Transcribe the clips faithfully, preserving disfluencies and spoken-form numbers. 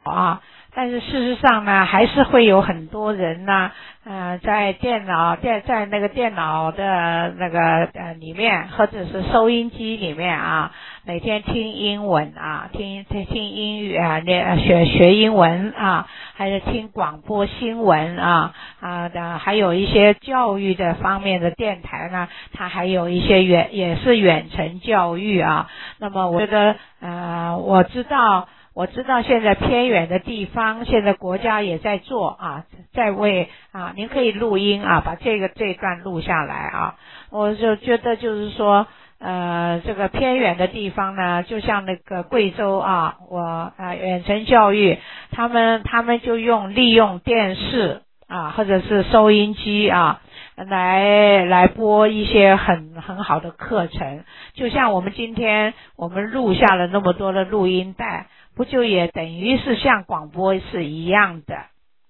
啊，但是事实上呢，还是会有很多人呢，呃，在电脑在在那个电脑的那个呃里面，或者是收音机里面啊，每天听英文啊，听听听英语啊，练学学英文啊，还是听广播新闻啊啊的，还有一些教育的方面的电台呢，它还有一些远也是远程教育啊。那么我觉得呃，我知道。我知道现在偏远的地方，现在国家也在做啊，在为啊，您可以录音啊，把这个这一段录下来啊。我就觉得就是说，呃，这个偏远的地方呢，就像那个贵州啊，我啊远程教育，他们他们就用利用电视啊，或者是收音机啊，来来播一些很很好的课程，就像我们今天我们录下了那么多的录音带。不就也等于是像广播是一样的？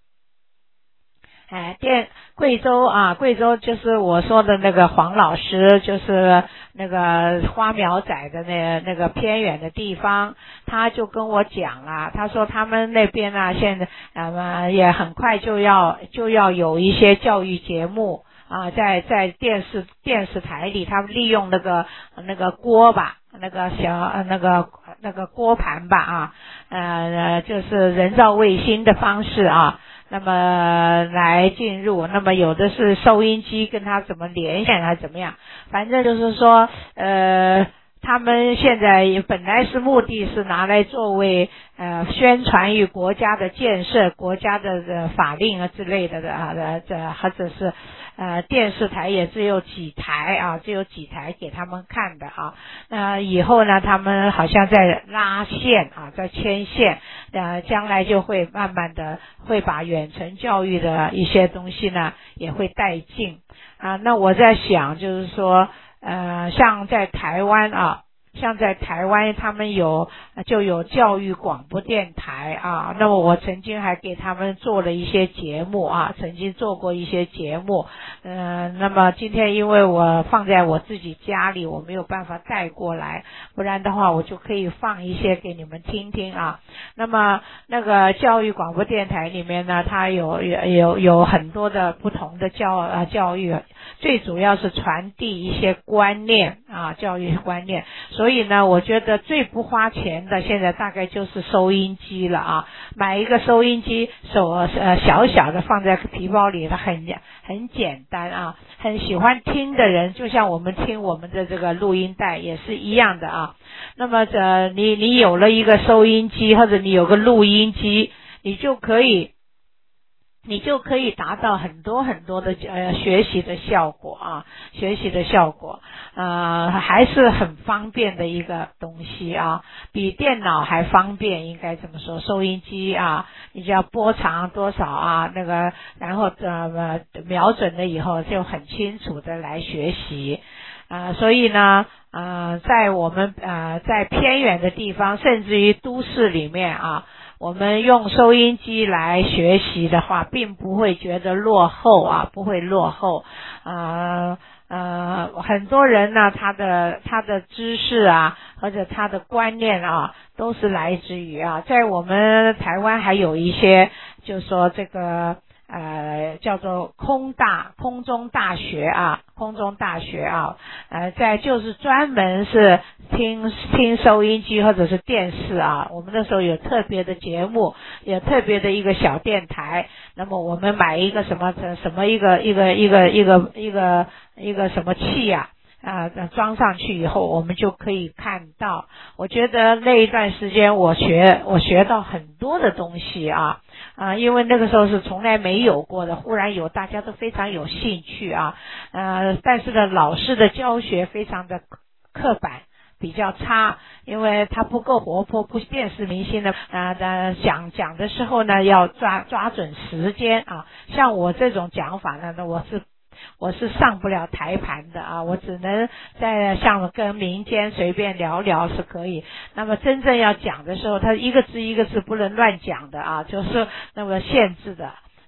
哎，电贵州啊，贵州就是我说的那个黄老师，就是那个花苗仔的那那个偏远的地方，他就跟我讲啊，他说他们那边呢、啊，现在呃也很快就要就要有一些教育节目。啊，在在电视电视台里，他们利用那个那个锅吧，那个小呃那个那个锅盘吧啊，呃就是人造卫星的方式啊，那么来进入，那么有的是收音机跟他怎么连线还是怎么样，反正就是说呃。他们现在本来是目的是拿来作为呃宣传与国家的建设、国家的呃法令啊之类的的啊的这或者是呃电视台也只有几台啊，只有几台给他们看的啊。那以后呢，他们好像在拉线啊，在牵线，呃，将来就会慢慢的会把远程教育的一些东西呢也会带进啊。那我在想，就是说。呃，像在台湾啊，像在台湾他们有就有教育广播电台啊，那么我曾经还给他们做了一些节目啊，曾经做过一些节目，嗯、呃，那么今天因为我放在我自己家里，我没有办法带过来，不然的话我就可以放一些给你们听听啊。那么那个教育广播电台里面呢，它有有有有很多的不同的教呃教育，最主要是传递一些观念啊，教育观念。所以呢，我觉得最不花钱的现在大概就是收音机了啊，买一个收音机，手呃小小的放在皮包里，它很很简单啊，很喜欢听的人，就像我们听我们的这个录音带也是一样的啊。那么这你你有了一个收音机或者你有个录音机，你就可以。你就可以达到很多很多的呃学习的效果啊，学习的效果，呃还是很方便的一个东西啊，比电脑还方便，应该这么说。收音机啊，你只要波长多少啊，那个然后呃瞄准了以后就很清楚的来学习啊、呃，所以呢呃在我们呃在偏远的地方，甚至于都市里面啊。我们用收音机来学习的话，并不会觉得落后啊，不会落后。呃呃，很多人呢，他的他的知识啊，或者他的观念啊，都是来自于啊，在我们台湾还有一些，就是说这个。呃，叫做空大空中大学啊，空中大学啊，呃，在就是专门是听听收音机或者是电视啊，我们那时候有特别的节目，有特别的一个小电台，那么我们买一个什么什么一个一个一个一个一个一个什么器啊。啊，装上去以后，我们就可以看到。我觉得那一段时间，我学我学到很多的东西啊啊，因为那个时候是从来没有过的，忽然有，大家都非常有兴趣啊。呃，但是呢，老师的教学非常的刻板。比较差，因为他不够活泼，不电视明星的啊的讲讲的时候呢，要抓抓准时间啊。像我这种讲法呢，那我是。我是上不了台盘的啊，我只能在像跟民间随便聊聊是可以。那么真正要讲的时候，他一个字一个字不能乱讲的啊，就是那个限制的。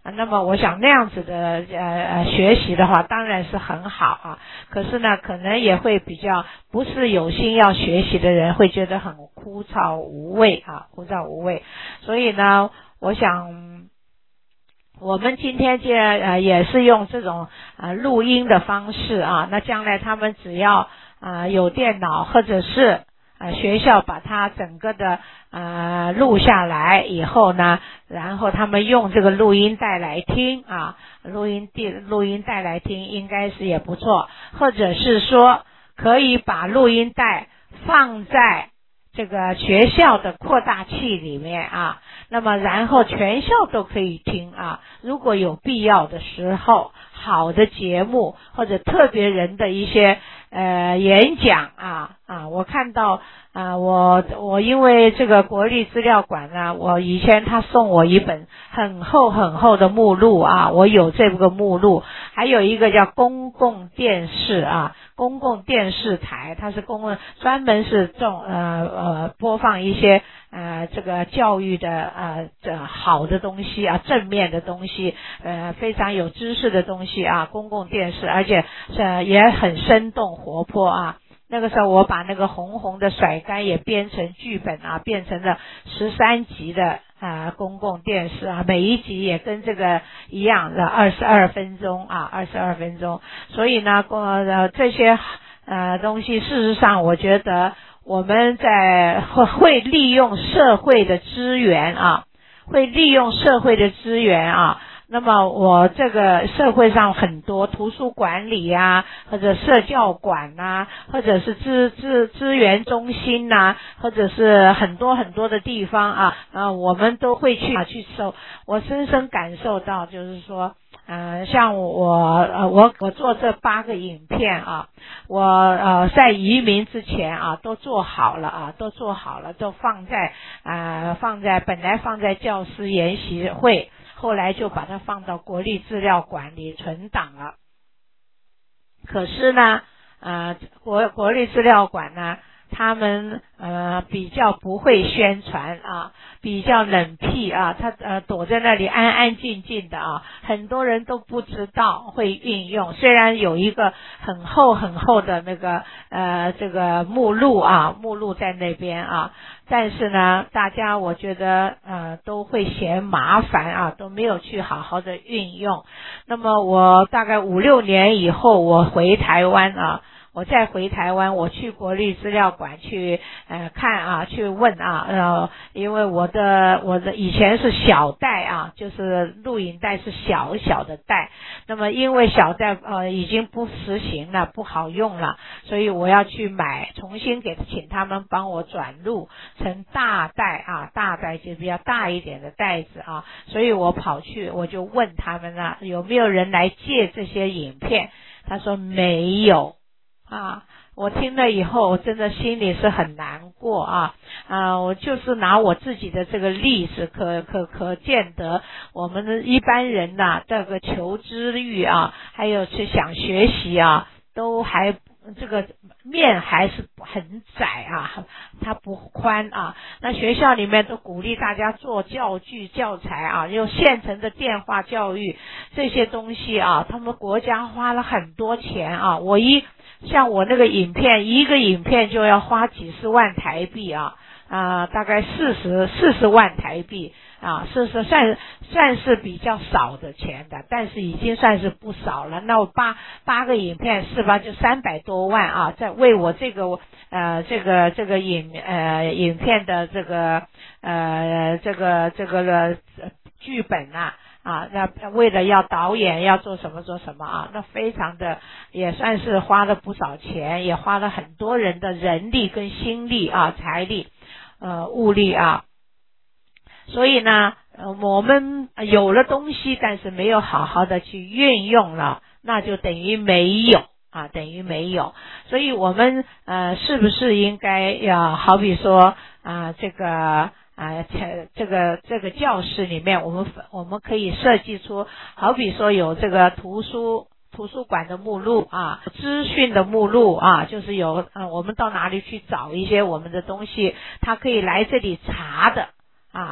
啊，那么我想那样子的呃呃学习的话当然是很好啊，可是呢可能也会比较不是有心要学习的人会觉得很枯燥无味啊，枯燥无味。所以呢我想我们今天就呃也是用这种呃录音的方式啊，那将来他们只要啊、呃、有电脑或者是呃学校把它整个的呃录下来以后呢，然后他们用这个录音带来听啊，录音带录音带来听应该是也不错，或者是说可以把录音带放在这个学校的扩大器里面啊，那么然后全校都可以听啊，如果有必要的时候，好的节目或者特别人的一些呃演讲啊啊，我看到啊我我因为这个国立资料馆呢，我以前他送我一本很厚很厚的目录啊，我有这个目录，还有一个叫公共电视啊，公共电视台，它是公共专门是这种呃呃播放一些呃这个教育的呃这好的东西啊，正面的东西，呃非常有知识的东西啊，公共电视，而且呃也很生动活泼啊。那个时候我把那个红红的甩竿也编成剧本啊，变成了十三集的啊、呃、公共电视啊，每一集也跟这个一样的二十二分钟啊，二十二分钟。所以呢，呃这些呃东西，事实上我觉得我们在会会利用社会的资源啊，会利用社会的资源啊。那么我这个社会上很多图书馆里啊，或者社教馆啊，或者是资资资源中心呐、啊，或者是很多很多的地方啊，啊，我们都会去啊去收。我深深感受到，就是说，呃，像我呃我我做这八个影片啊，我呃在移民之前啊都做好了啊，都做好了，都放在啊、呃、放在本来放在教师研习会。后来就把它放到国立资料馆里存档了。可是呢，呃，国国立资料馆呢，他们呃比较不会宣传啊，比较冷僻啊，他呃躲在那里安安静静的啊，很多人都不知道会运用。虽然有一个很厚很厚的那个呃这个目录啊，目录在那边啊。但是呢，大家我觉得呃都会嫌麻烦啊，都没有去好好的运用。那么我大概五六年以后，我回台湾啊，我再回台湾，我去国立资料馆去呃看啊，去问啊，呃，因为我的我的以前是小带啊，就是录影带是小小的带，那么因为小带呃已经不实行了，不好用了，所以我要去买，重新给请他们帮我转录成大带啊，大带就比较大一点的袋子啊，所以我跑去我就问他们啊，有没有人来借这些影片？他说没有啊。我听了以后，我真的心里是很难过啊啊！我就是拿我自己的这个例子，可可可见得我们的一般人呐、啊，这个求知欲啊，还有去想学习啊，都还这个面还是很窄啊，它不宽啊。那学校里面都鼓励大家做教具教材啊，用现成的电话教育这些东西啊，他们国家花了很多钱啊。我一像我那个影片，一个影片就要花几十万台币啊，啊、呃，大概四十四十万台币啊，是是算算是比较少的钱的，但是已经算是不少了。那我八八个影片是吧，就三百多万啊，在为我这个呃这个这个影呃影片的这个呃这个这个的剧本啊。啊，那为了要导演要做什么做什么啊，那非常的也算是花了不少钱，也花了很多人的人力跟心力啊，财力呃物力啊。所以呢，呃我们有了东西，但是没有好好的去运用了，那就等于没有啊，等于没有。所以我们呃是不是应该要好比说啊这个啊，这这个这个教室里面，我们我们可以设计出，好比说有这个图书图书馆的目录啊，资讯的目录啊，就是有呃，我们到哪里去找一些我们的东西，他可以来这里查的啊。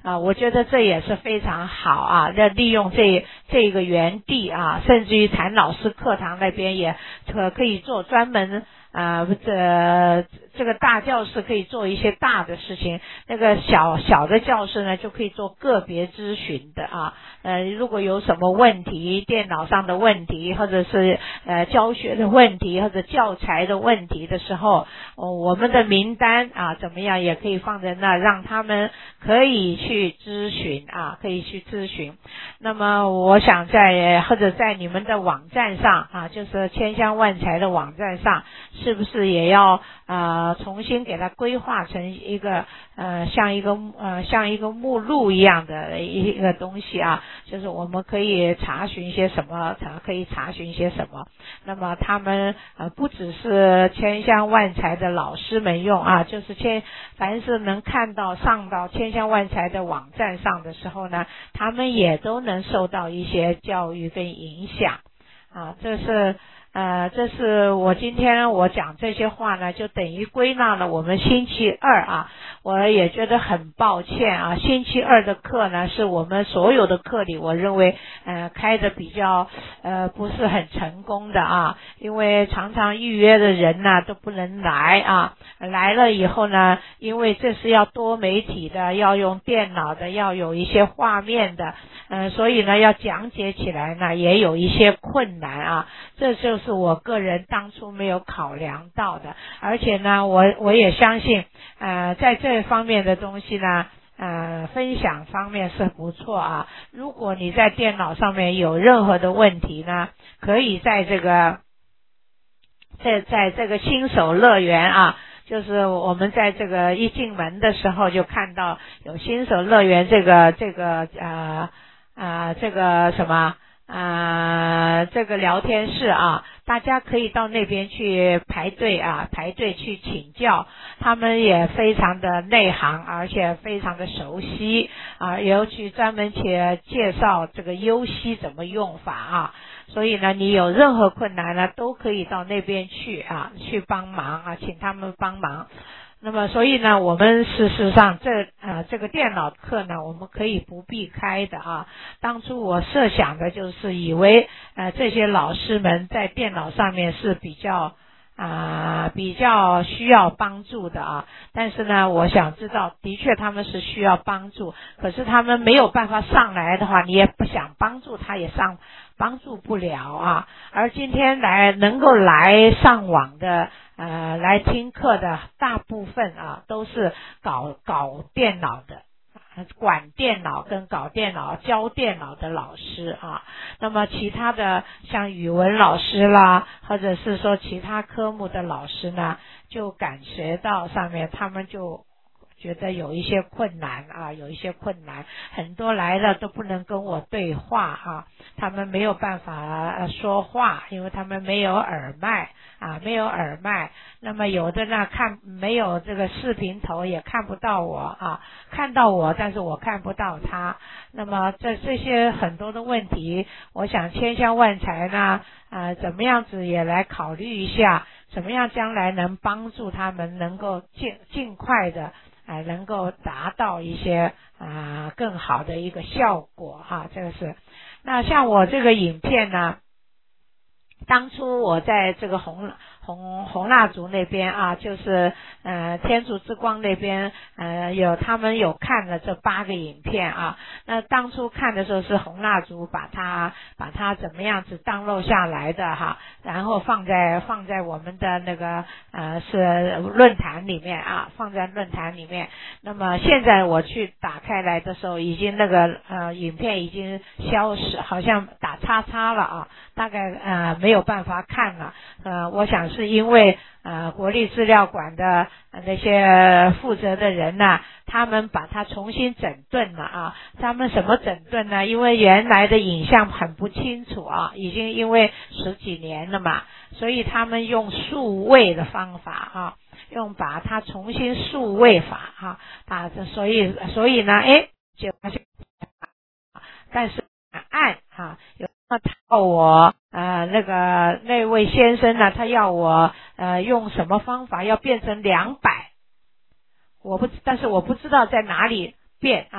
啊，我觉得这也是非常好啊，要利用这这个园地啊，甚至于谭老师课堂那边也可可以做专门啊，这这个大教室可以做一些大的事情，那个小小的教室呢就可以做个别咨询的啊。呃，如果有什么问题，电脑上的问题，或者是呃教学的问题，或者教材的问题的时候，哦，我们的名单啊怎么样也可以放在那，让他们可以去咨询啊，可以去咨询。那么我想在或者在你们的网站上啊，就是千香万财的网站上，是不是也要呃重新给它规划成一个呃像一个呃像一个目录一样的一个东西啊，就是我们可以查询一些什么，可以查询一些什么。那么他们呃不只是千香万财的老师们用啊，就是千凡是能看到上到千香万财的网站上的时候呢，他们也都能受到一些教育跟影响啊，这是呃，这是我今天我讲这些话呢，就等于归纳了我们星期二啊，我也觉得很抱歉啊，星期二的课呢是我们所有的课里我认为呃开的比较呃不是很成功的啊，因为常常预约的人呢都不能来啊，来了以后呢，因为这是要多媒体的，要用电脑的，要有一些画面的，嗯、呃，所以呢要讲解起来呢也有一些困难啊，这就是我个人当初没有考量到的，而且呢，我我也相信，呃，在这方面的东西呢，呃，分享方面是不错啊。如果你在电脑上面有任何的问题呢，可以在这个，在在这个新手乐园啊。就是我们在这个一进门的时候就看到有新手乐园这个这个呃呃这个什么呃这个聊天室啊，大家可以到那边去排队啊，排队去请教，他们也非常的内行，而且非常的熟悉啊，尤其专门去介绍这个优西怎么用法啊。所以呢，你有任何困难呢，都可以到那边去啊，去帮忙啊，请他们帮忙。那么，所以呢，我们事实上这呃这个电脑课呢，我们可以不必开的啊。当初我设想的就是以为呃这些老师们在电脑上面是比较啊、呃、比较需要帮助的啊，但是呢，我想知道，的确他们是需要帮助，可是他们没有办法上来的话，你也不想帮助他也上帮助不了啊。而今天来能够来上网的呃来听课的大部分啊都是搞搞电脑的，管电脑跟搞电脑教电脑的老师啊，那么其他的像语文老师啦，或者是说其他科目的老师呢，就感觉到上面他们就觉得有一些困难啊，有一些困难，很多来了都不能跟我对话啊，他们没有办法说话，因为他们没有耳麦啊，没有耳麦。那么有的呢看没有这个视频头也看不到我啊，看到我但是我看不到他。那么这这些很多的问题，我想千香万财呢啊，怎么样子也来考虑一下，怎么样将来能帮助他们能够尽尽快的啊，能够达到一些啊更好的一个效果哈、啊，这个是。那像我这个影片呢，当初我在这个红红红蜡烛那边啊，就是呃天主之光那边呃有他们有看了这八个影片啊。那当初看的时候是红蜡烛把它把它怎么样子download下来的哈，然后放在放在我们的那个呃是论坛里面啊，放在论坛里面。那么现在我去打开来的时候，已经那个呃影片已经消失，好像打叉叉了啊，大概呃没有办法看了。呃，我想是因为呃国立资料馆的、呃、那些负责的人呢、啊，他们把它重新整顿了啊。他们什么整顿呢？因为原来的影像很不清楚啊，已经因为十几年了嘛，所以他们用数位的方法啊，用把它重新数位法啊，把这所以所以呢，哎，就但是按啊有。那他我呃那个那位先生呢，他要我呃用什么方法要变成两百，我不但是我不知道在哪里变啊，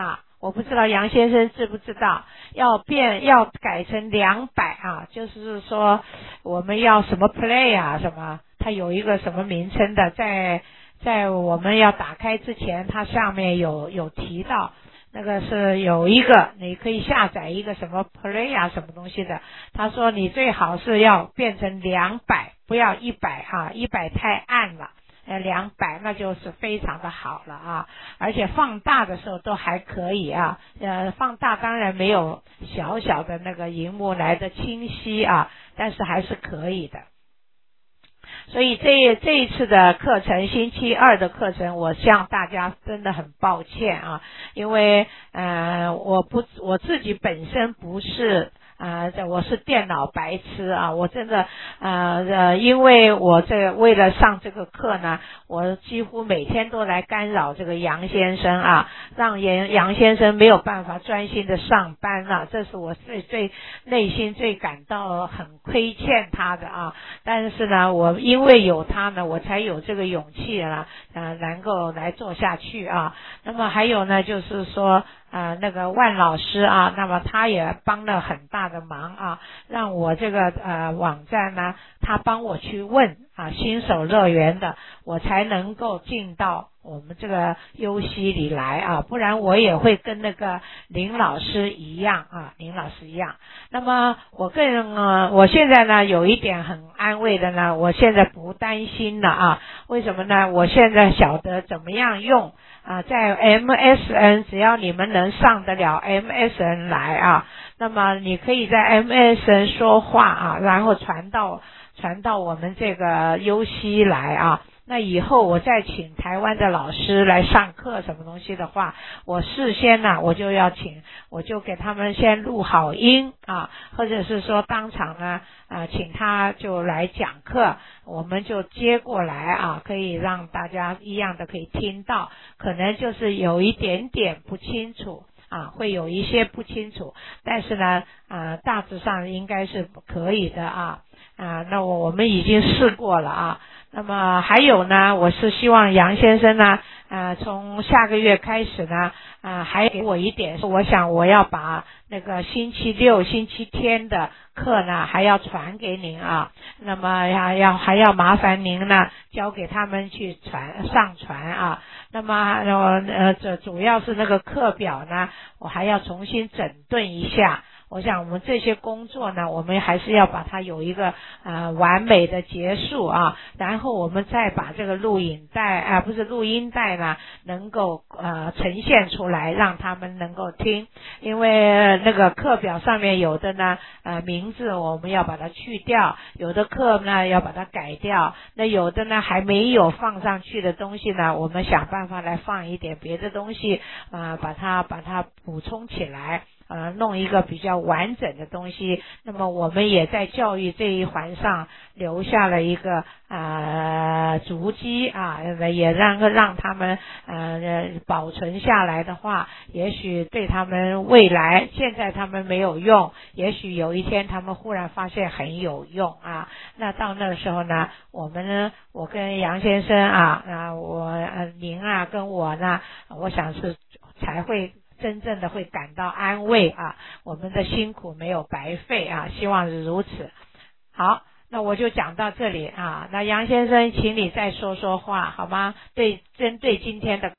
我不知道杨先生知不知道，要变要改成两百啊，就是说我们要什么 play 啊什么，它有一个什么名称的，在在我们要打开之前，它上面有有提到。那个是有一个你可以下载一个什么 play 啊什么东西的，他说你最好是要变成两百，不要一百啊，一百太暗了，呃两百那就是非常的好了啊，而且放大的时候都还可以啊，呃放大当然没有小小的那个荧幕来的清晰啊，但是还是可以的。所以这这一次的课程，星期二的课程，我向大家真的很抱歉啊，因为呃我不我自己本身不是啊、呃，我是电脑白痴啊，我真的呃呃，因为我这为了上这个课呢，我几乎每天都来干扰这个杨先生啊，让杨杨先生没有办法专心的上班啊，这是我最最内心最感到很亏欠他的啊。但是呢，我因为有他呢，我才有这个勇气啊，呃，能够来做下去啊。那么还有呢，就是说。呃，那个万老师啊，那么他也帮了很大的忙啊，让我这个呃网站呢，他帮我去问啊新手乐园的，我才能够进到我们这个优西里来啊，不然我也会跟那个林老师一样啊，林老师一样。那么我更呃，我现在呢有一点很安慰的呢，我现在不担心了啊，为什么呢？我现在晓得怎么样用。啊，在 M S N 只要你们能上得了 M S N 来啊，那么你可以在 M S N 说话啊，然后传到传到我们这个优西来啊。那以后我再请台湾的老师来上课什么东西的话，我事先呢、啊、我就要请，我就给他们先录好音啊，或者是说当场呢啊请他就来讲课，我们就接过来啊，可以让大家一样的可以听到，可能就是有一点点不清楚啊，会有一些不清楚，但是呢啊大致上应该是可以的啊啊，那我我们已经试过了啊。那么还有呢，我是希望杨先生呢，呃，从下个月开始呢，呃，还给我一点，我想我要把那个星期六、星期天的课呢，还要传给您啊。那么要要还要麻烦您呢，交给他们去传上传啊。那么呃，这主要是那个课表呢，我还要重新整顿一下。我想我们这些工作呢，我们还是要把它有一个呃完美的结束啊，然后我们再把这个录影带啊、呃、不是录音带呢，能够呃呈现出来，让他们能够听。因为那个课表上面有的呢呃名字我们要把它去掉，有的课呢要把它改掉，那有的呢还没有放上去的东西呢，我们想办法来放一点别的东西啊、呃，把它把它补充起来。呃，弄一个比较完整的东西，那么我们也在教育这一环上留下了一个呃足迹啊，也让让他们呃保存下来的话，也许对他们未来，现在他们没有用，也许有一天他们忽然发现很有用啊。那到那个时候呢，我们呢，我跟杨先生啊，啊我呃您啊跟我呢，我想是才会。真正的会感到安慰啊，我们的辛苦没有白费啊，希望是如此。好，那我就讲到这里啊，那杨先生请你再说说话好吗？对，针对今天的